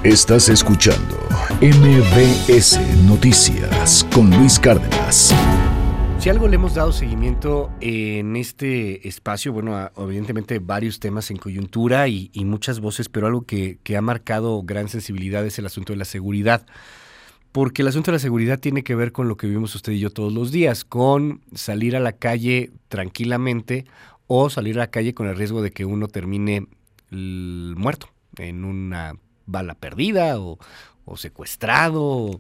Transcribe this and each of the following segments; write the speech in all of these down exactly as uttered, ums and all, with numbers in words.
Estás escuchando M B S Noticias con Luis Cárdenas. Si algo le hemos dado seguimiento en este espacio, bueno, a, evidentemente varios temas en coyuntura y, y muchas voces, pero algo que, que ha marcado gran sensibilidad es el asunto de la seguridad. Porque el asunto de la seguridad tiene que ver con lo que vivimos usted y yo todos los días, con salir a la calle tranquilamente o salir a la calle con el riesgo de que uno termine l- muerto en una bala perdida o, o secuestrado o,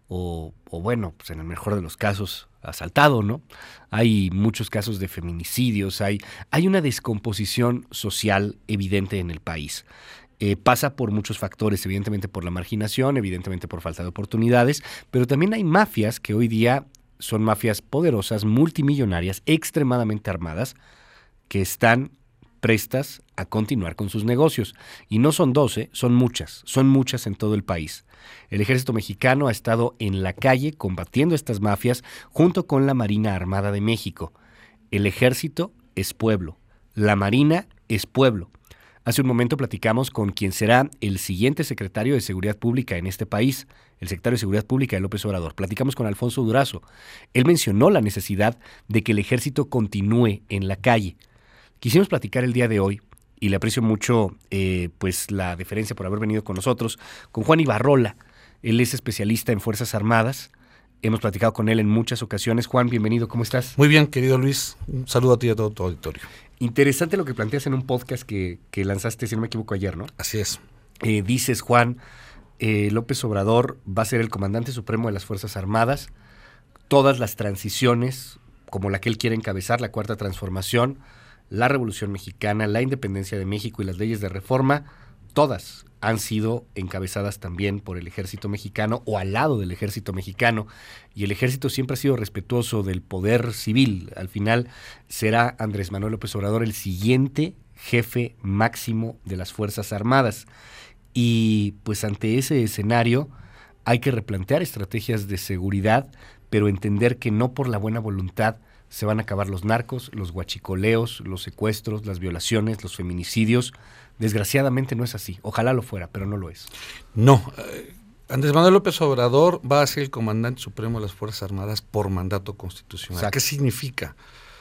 o, o bueno, pues en el mejor de los casos, asaltado, ¿no? Hay muchos casos de feminicidios, hay, hay una descomposición social evidente en el país. Eh, pasa por muchos factores, evidentemente por la marginación, evidentemente por falta de oportunidades, pero también hay mafias que hoy día son mafias poderosas, multimillonarias, extremadamente armadas, que están prestas a continuar con sus negocios. Y no son doce, son muchas, son muchas en todo el país. El ejército mexicano ha estado en la calle combatiendo estas mafias junto con la Marina Armada de México. El ejército es pueblo, la Marina es pueblo. Hace un momento platicamos con quien será el siguiente secretario de Seguridad Pública en este país, el secretario de Seguridad Pública de López Obrador. Platicamos con Alfonso Durazo. Él mencionó la necesidad de que el ejército continúe en la calle. Quisimos platicar el día de hoy, y le aprecio mucho eh, pues la deferencia por haber venido con nosotros, con Juan Ibarrola. Él es especialista en Fuerzas Armadas. Hemos platicado con él en muchas ocasiones. Juan, bienvenido, ¿cómo estás? Muy bien, querido Luis. Un saludo a ti y a todo tu auditorio. Interesante lo que planteas en un podcast que, que lanzaste, si no me equivoco, ayer, ¿no? Así es. Eh, dices, Juan, eh, López Obrador va a ser el comandante supremo de las Fuerzas Armadas. Todas las transiciones, como la que él quiere encabezar, la Cuarta Transformación, la Revolución Mexicana, la independencia de México y las leyes de reforma, todas han sido encabezadas también por el ejército mexicano o al lado del ejército mexicano. Y el ejército siempre ha sido respetuoso del poder civil. Al final será Andrés Manuel López Obrador el siguiente jefe máximo de las Fuerzas Armadas. Y pues ante ese escenario hay que replantear estrategias de seguridad, pero entender que no por la buena voluntad se van a acabar los narcos, los huachicoleos, los secuestros, las violaciones, los feminicidios. Desgraciadamente no es así. Ojalá lo fuera, pero no lo es. No. Eh, Andrés Manuel López Obrador va a ser el comandante supremo de las Fuerzas Armadas por mandato constitucional. Exacto. ¿Qué significa?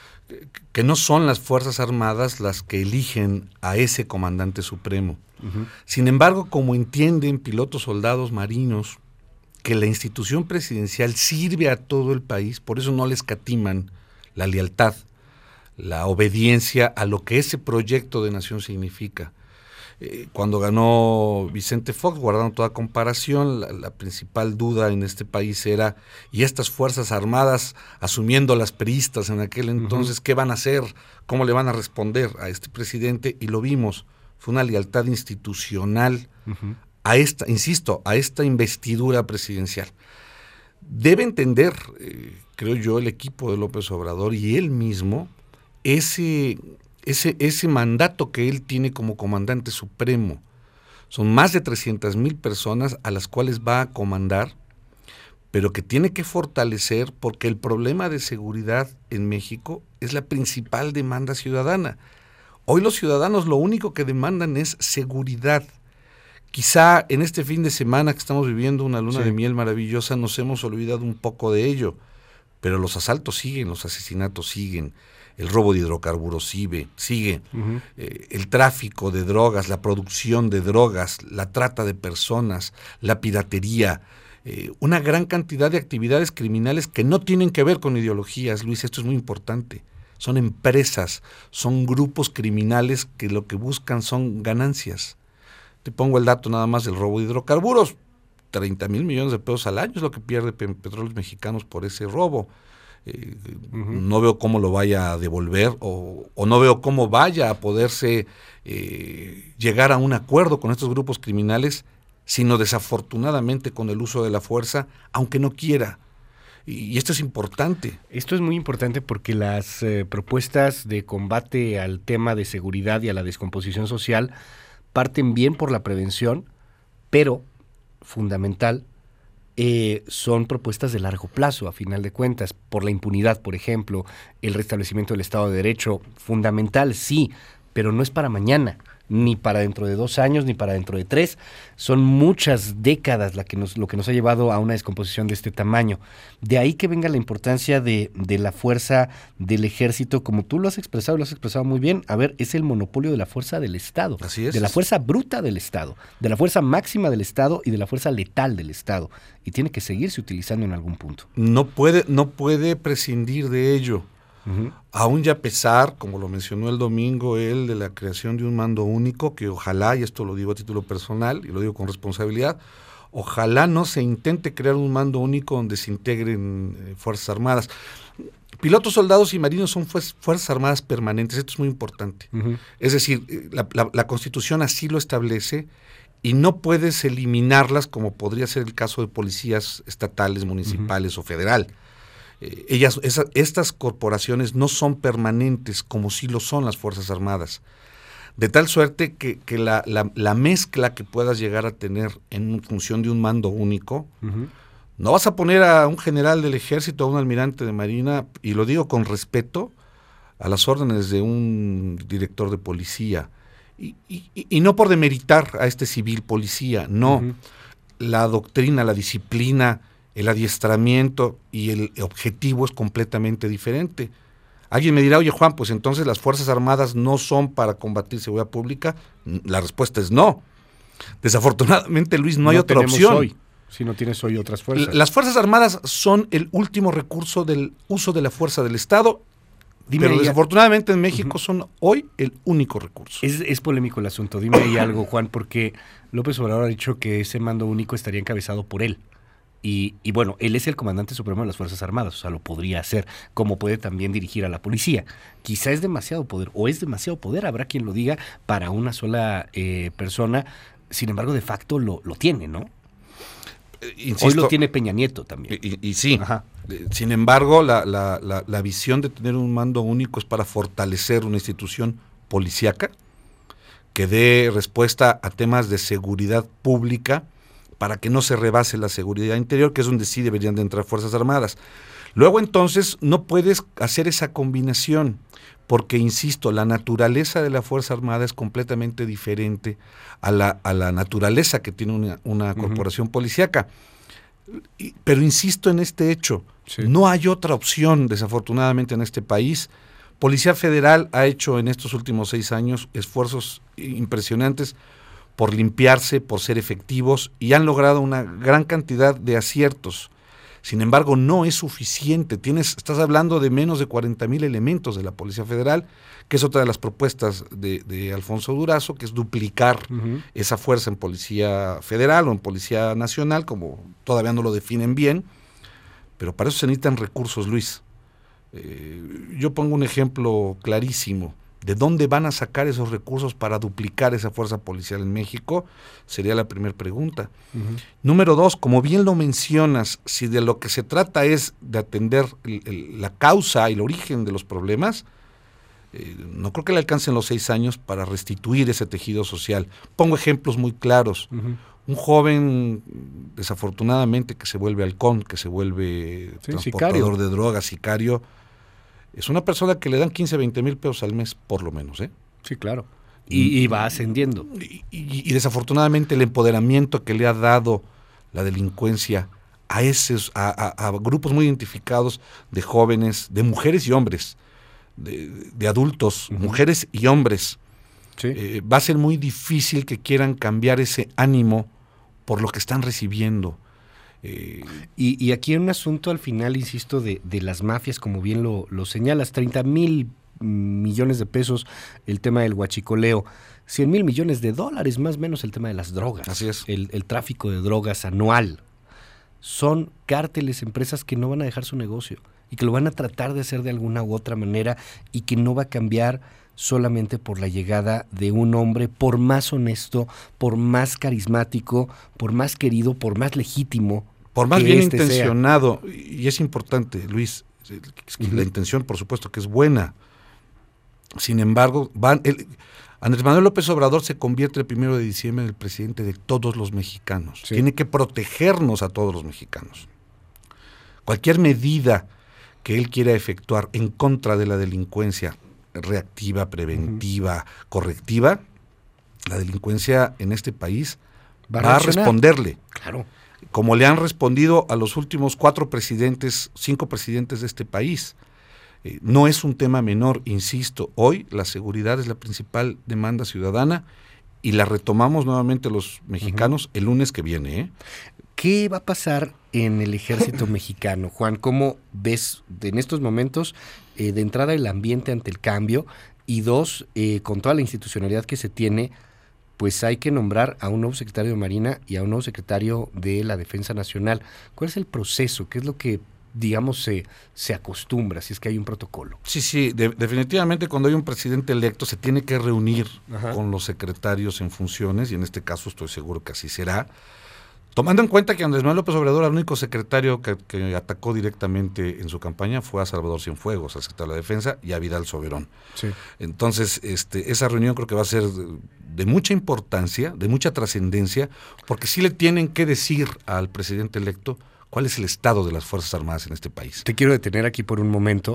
Que no son las Fuerzas Armadas las que eligen a ese comandante supremo. Uh-huh. Sin embargo, como entienden pilotos, soldados, marinos, que la institución presidencial sirve a todo el país, por eso no le escatiman la lealtad, la obediencia a lo que ese proyecto de nación significa. Eh, cuando ganó Vicente Fox, guardando toda comparación, la, la principal duda en este país era, ¿y estas Fuerzas Armadas, asumiendo las priistas en aquel entonces, uh-huh. qué van a hacer? ¿Cómo le van a responder a este presidente? Y lo vimos, fue una lealtad institucional uh-huh. a esta, insisto, a esta investidura presidencial. Debe entender, eh, creo yo, el equipo de López Obrador y él mismo, ese, ese, ese mandato que él tiene como comandante supremo. Son más de trescientas mil personas a las cuales va a comandar, pero que tiene que fortalecer porque el problema de seguridad en México es la principal demanda ciudadana. Hoy los ciudadanos lo único que demandan es seguridad. Quizá en este fin de semana que estamos viviendo una luna sí. de miel maravillosa nos hemos olvidado un poco de ello, pero los asaltos siguen, los asesinatos siguen, el robo de hidrocarburos sigue, sigue uh-huh. eh, el tráfico de drogas, la producción de drogas, la trata de personas, la piratería, eh, una gran cantidad de actividades criminales que no tienen que ver con ideologías, Luis, esto es muy importante. Son empresas, son grupos criminales que lo que buscan son ganancias. Te pongo el dato nada más del robo de hidrocarburos, treinta mil millones de pesos al año es lo que pierde Petróleos Mexicanos por ese robo. Eh, uh-huh. No veo cómo lo vaya a devolver o, o no veo cómo vaya a poderse eh, llegar a un acuerdo con estos grupos criminales, sino desafortunadamente con el uso de la fuerza, aunque no quiera. Y esto es importante. Esto es muy importante porque las eh, propuestas de combate al tema de seguridad y a la descomposición social parten bien por la prevención, pero fundamental, eh, son propuestas de largo plazo, a final de cuentas, por la impunidad, por ejemplo, el restablecimiento del Estado de Derecho, fundamental, sí, pero no es para mañana, ni para dentro de dos años, ni para dentro de tres. Son muchas décadas la que nos, lo que nos ha llevado a una descomposición de este tamaño. De ahí que venga la importancia de, de la fuerza del ejército, como tú lo has expresado, lo has expresado muy bien. A ver, es el monopolio de la fuerza del Estado. Así es. De la fuerza bruta del Estado, de la fuerza máxima del Estado y de la fuerza letal del Estado. Y tiene que seguirse utilizando en algún punto. No puede, no puede prescindir de ello. Uh-huh. Aún ya a pesar, como lo mencionó el domingo, él, de la creación de un mando único, que ojalá, y esto lo digo a título personal, y lo digo con responsabilidad, ojalá no se intente crear un mando único donde se integren eh, Fuerzas Armadas. Pilotos, soldados y marinos son fuer- Fuerzas Armadas permanentes, esto es muy importante. Uh-huh. Es decir, la, la, la Constitución así lo establece, y no puedes eliminarlas como podría ser el caso de policías estatales, municipales uh-huh. o federal. Eh, ellas, esa, estas corporaciones no son permanentes como sí lo son las Fuerzas Armadas. De tal suerte que, que la, la, la mezcla que puedas llegar a tener en función de un mando único, uh-huh. no vas a poner a un general del ejército, a un almirante de marina, y lo digo con respeto, a las órdenes de un director de policía. Y, y, y no por demeritar a este civil policía, no. Uh-huh. La doctrina, la disciplina, el adiestramiento y el objetivo es completamente diferente. Alguien me dirá, oye Juan, pues entonces las Fuerzas Armadas no son para combatir seguridad pública. La respuesta es no. Desafortunadamente, Luis, no, no hay otra opción. Hoy, si no tienes hoy otras fuerzas. Las Fuerzas Armadas son el último recurso del uso de la fuerza del Estado. Dime Pero desafortunadamente en México uh-huh. son hoy el único recurso. Es, es polémico el asunto. Dime ahí algo, Juan, porque López Obrador ha dicho que ese mando único estaría encabezado por él. Y, y bueno, él es el comandante supremo de las Fuerzas Armadas, o sea, lo podría hacer, como puede también dirigir a la policía. Quizá es demasiado poder, o es demasiado poder, habrá quien lo diga, para una sola eh, persona. Sin embargo, de facto lo, lo tiene, ¿no? Insisto, hoy lo tiene Peña Nieto también. Y, y sí, Ajá. sin embargo, la, la, la, la visión de tener un mando único es para fortalecer una institución policíaca que dé respuesta a temas de seguridad pública para que no se rebase la seguridad interior, que es donde sí deberían de entrar Fuerzas Armadas. Luego entonces no puedes hacer esa combinación, porque insisto, la naturaleza de la Fuerza Armada es completamente diferente a la, a la naturaleza que tiene una, una uh-huh. corporación policíaca. Y, pero insisto en este hecho, sí. no hay otra opción, desafortunadamente, en este país. Policía Federal ha hecho en estos últimos seis años esfuerzos impresionantes por limpiarse, por ser efectivos, y han logrado una gran cantidad de aciertos. Sin embargo, no es suficiente. Tienes, estás hablando de menos de cuarenta mil elementos de la Policía Federal, que es otra de las propuestas de, de Alfonso Durazo, que es duplicar uh-huh. esa fuerza en Policía Federal o en Policía Nacional, como todavía no lo definen bien, pero para eso se necesitan recursos, Luis. Eh, yo pongo un ejemplo clarísimo. ¿De dónde van a sacar esos recursos para duplicar esa fuerza policial en México? Sería la primera pregunta. Uh-huh. Número dos, como bien lo mencionas, si de lo que se trata es de atender el, el, la causa y el origen de los problemas, eh, no creo que le alcancen los seis años para restituir ese tejido social. Pongo ejemplos muy claros. Uh-huh. Un joven, desafortunadamente, que se vuelve halcón, que se vuelve sí, transportador sicario. de drogas, sicario, es una persona que le dan quince, veinte mil pesos al mes, por lo menos, ¿eh? Sí, claro. Y, y va ascendiendo. Y, y, y desafortunadamente el empoderamiento que le ha dado la delincuencia a esos, a, a, a grupos muy identificados de jóvenes, de mujeres y hombres, de, de adultos, uh-huh. mujeres y hombres, sí. eh, va a ser muy difícil que quieran cambiar ese ánimo por lo que están recibiendo. Eh, y, y aquí hay un asunto al final, insisto, de, de las mafias, como bien lo, lo señalas, treinta mil millones de pesos el tema del huachicoleo, cien mil millones de dólares más o menos el tema de las drogas. Así es. El, el tráfico de drogas anual. Son cárteles, empresas que no van a dejar su negocio y que lo van a tratar de hacer de alguna u otra manera y que no va a cambiar solamente por la llegada de un hombre, por más honesto, por más carismático, por más querido, por más legítimo, por más bien este intencionado. Sea. Y es importante, Luis, uh-huh. la intención por supuesto que es buena. Sin embargo, van, el, Andrés Manuel López Obrador se convierte el primero de diciembre en el presidente de todos los mexicanos. Sí. Tiene que protegernos a todos los mexicanos. Cualquier medida que él quiera efectuar en contra de la delincuencia reactiva, preventiva, uh-huh. correctiva, la delincuencia en este país va a, va a responderle. Claro. Como le han respondido a los últimos cuatro presidentes, cinco presidentes de este país. Eh, no es un tema menor, insisto, hoy la seguridad es la principal demanda ciudadana y la retomamos nuevamente los mexicanos uh-huh. el lunes que viene. ¿eh? ¿Qué va a pasar en el ejército mexicano, Juan? ¿Cómo ves en estos momentos, eh, de entrada, el ambiente ante el cambio? Y dos, eh, con toda la institucionalidad que se tiene, pues hay que nombrar a un nuevo secretario de Marina y a un nuevo secretario de la Defensa Nacional. ¿Cuál es el proceso? ¿Qué es lo que, digamos, se, se acostumbra, si es que hay un protocolo? Sí, sí, de, definitivamente cuando hay un presidente electo se tiene que reunir Ajá. con los secretarios en funciones, y en este caso estoy seguro que así será, tomando en cuenta que Andrés Manuel López Obrador, el único secretario que, que atacó directamente en su campaña fue a Salvador Cienfuegos, al secretario de la Defensa, y a Vidal Soberón. Sí. Entonces, este, esa reunión creo que va a ser de, de mucha importancia, de mucha trascendencia, porque sí le tienen que decir al presidente electo cuál es el estado de las Fuerzas Armadas en este país. Te quiero detener aquí por un momento.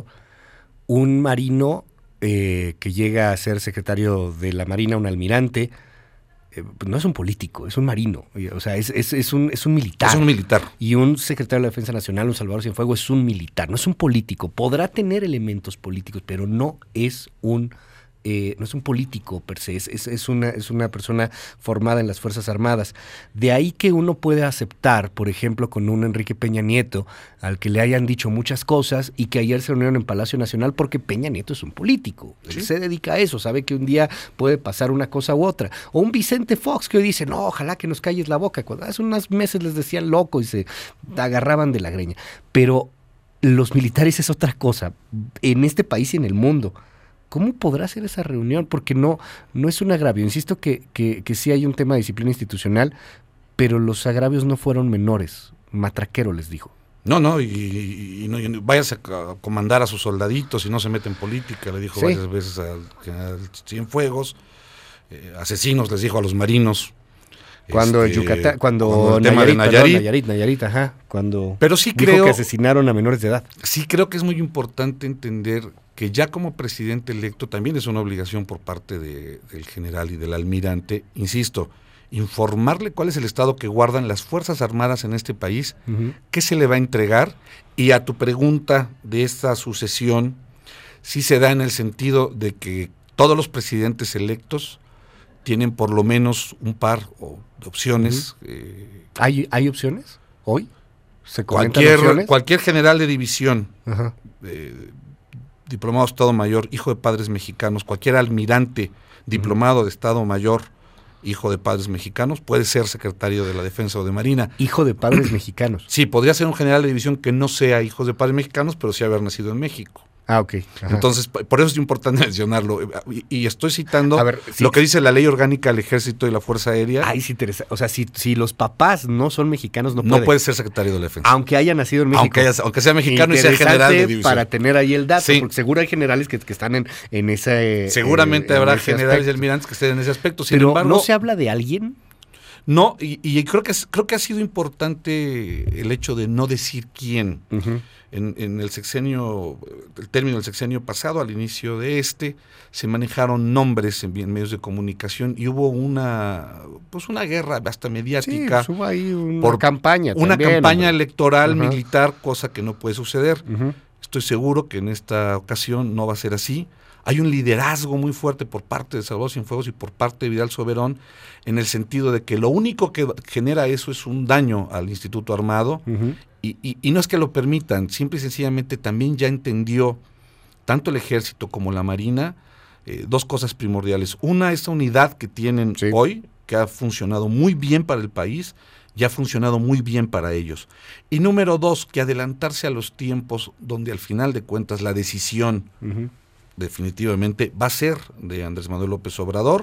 Un marino eh, que llega a ser secretario de la Marina, un almirante, no es un político, es un marino, o sea, es, es, es, un, es un militar. Es un militar. Y un secretario de la Defensa Nacional, un Salvador Cienfuegos, es un militar, no es un político. Podrá tener elementos políticos, pero no es un eh, no es un político per se, es, es, es, una, es una persona formada en las Fuerzas Armadas. De ahí que uno puede aceptar, por ejemplo, con un Enrique Peña Nieto, al que le hayan dicho muchas cosas y que ayer se reunieron en Palacio Nacional, porque Peña Nieto es un político. ¿Sí? Él se dedica a eso, sabe que un día puede pasar una cosa u otra. O un Vicente Fox que hoy dice, no, ojalá que nos calles la boca. Cuando hace unos meses les decían loco y se agarraban de la greña. Pero los militares es otra cosa, en este país y en el mundo. ¿Cómo podrá ser esa reunión? Porque no, no es un agravio. Insisto que, que, que sí hay un tema de disciplina institucional, pero los agravios no fueron menores. Matraquero les dijo. No, no, y, y, y no, y váyase a comandar a sus soldaditos y no se mete en política, le dijo sí. varias veces al general Cienfuegos. Eh, asesinos les dijo a los marinos. Cuando este, Yucatán, cuando, cuando el Nayarit, tema de Nayarit, perdón, Nayarit, Nayarit, ajá, cuando pero sí dijo creo que asesinaron a menores de edad. Sí creo que es muy importante entender que ya como presidente electo también es una obligación por parte de, del general y del almirante, insisto, informarle cuál es el estado que guardan las Fuerzas Armadas en este país, uh-huh. qué se le va a entregar, y a tu pregunta de esta sucesión, sí se da en el sentido de que todos los presidentes electos tienen por lo menos un par de opciones. Uh-huh. eh, ¿Hay, ¿Hay opciones hoy? ¿Se cualquier, opciones? Cualquier general de división, uh-huh. eh, diplomado de Estado Mayor, hijo de padres mexicanos, cualquier almirante diplomado uh-huh. de Estado Mayor, hijo de padres mexicanos, puede ser secretario de la Defensa o de Marina. Hijo de padres mexicanos. Sí, podría ser un general de división que no sea hijo de padres mexicanos, pero sí haber nacido en México. Ah, ok. Ajá. Entonces, por eso es importante mencionarlo. Y, y estoy citando a ver, sí, lo que dice la Ley Orgánica del Ejército y la Fuerza Aérea. Ah, es interesante. O sea, si, si los papás no son mexicanos, no, no puede. puede ser secretario de la Defensa. Aunque haya nacido en México. Aunque, haya, aunque sea mexicano y sea general de división. Para tener ahí el dato, sí. porque seguro hay generales que, que están en, en ese Seguramente eh, habrá en ese generales aspecto. y almirantes que estén en ese aspecto. Sin Pero embargo, ¿no se habla de alguien? No, y, y creo que es, creo que ha sido importante el hecho de no decir quién. Uh-huh. En, en el sexenio, el término del sexenio pasado, al inicio de este, se manejaron nombres en, en medios de comunicación y hubo una, pues una guerra hasta mediática. Sí, pues hubo ahí una por campaña Una también, campaña hombre. electoral uh-huh. militar, cosa que no puede suceder. Uh-huh. Estoy seguro que en esta ocasión no va a ser así. Hay un liderazgo muy fuerte por parte de Salvador Cienfuegos y por parte de Vidal Soberón, en el sentido de que lo único que genera eso es un daño al Instituto Armado, uh-huh. y, y, y no es que lo permitan, simple y sencillamente también ya entendió tanto el Ejército como la Marina eh, dos cosas primordiales. Una, esta unidad que tienen sí. hoy, que ha funcionado muy bien para el país, y ha funcionado muy bien para ellos. Y número dos, que adelantarse a los tiempos donde al final de cuentas la decisión uh-huh. definitivamente va a ser de Andrés Manuel López Obrador.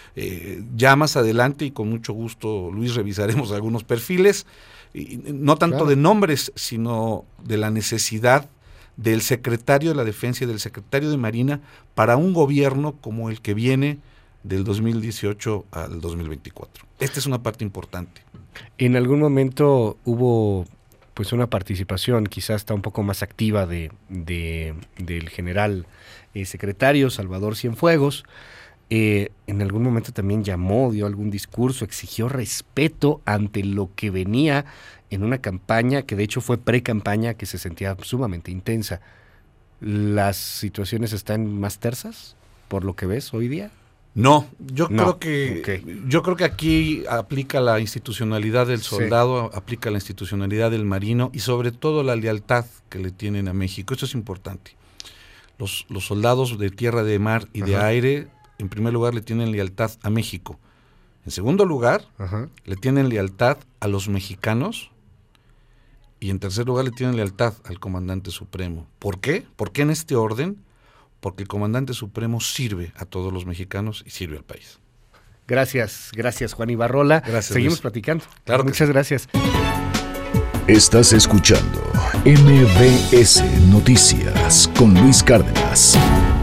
Eh, ya más adelante, y con mucho gusto, Luis, revisaremos algunos perfiles, y no tanto claro. de nombres, sino de la necesidad del secretario de la Defensa y del secretario de Marina para un gobierno como el que viene del dos mil dieciocho al dos mil veinticuatro. Esta es una parte importante. En algún momento hubo pues una participación quizás está un poco más activa de, de del general eh, secretario Salvador Cienfuegos, eh, en algún momento también llamó, dio algún discurso, exigió respeto ante lo que venía en una campaña que de hecho fue pre-campaña que se sentía sumamente intensa. ¿Las situaciones están más tersas por lo que ves hoy día? No, yo No, creo que okay. yo creo que aquí aplica la institucionalidad del soldado, sí. aplica la institucionalidad del marino y sobre todo la lealtad que le tienen a México. Eso es importante. Los, los soldados de tierra, de mar y Ajá. de aire, en primer lugar, le tienen lealtad a México. En segundo lugar, Ajá. le tienen lealtad a los mexicanos. Y en tercer lugar, le tienen lealtad al comandante supremo. ¿Por qué? ¿Por qué en este orden? Porque el comandante supremo sirve a todos los mexicanos y sirve al país. Gracias, gracias Juan Ibarrola. Gracias, Seguimos Luis. platicando. Claro. Muchas sí. gracias. Estás escuchando M V S Noticias con Luis Cárdenas.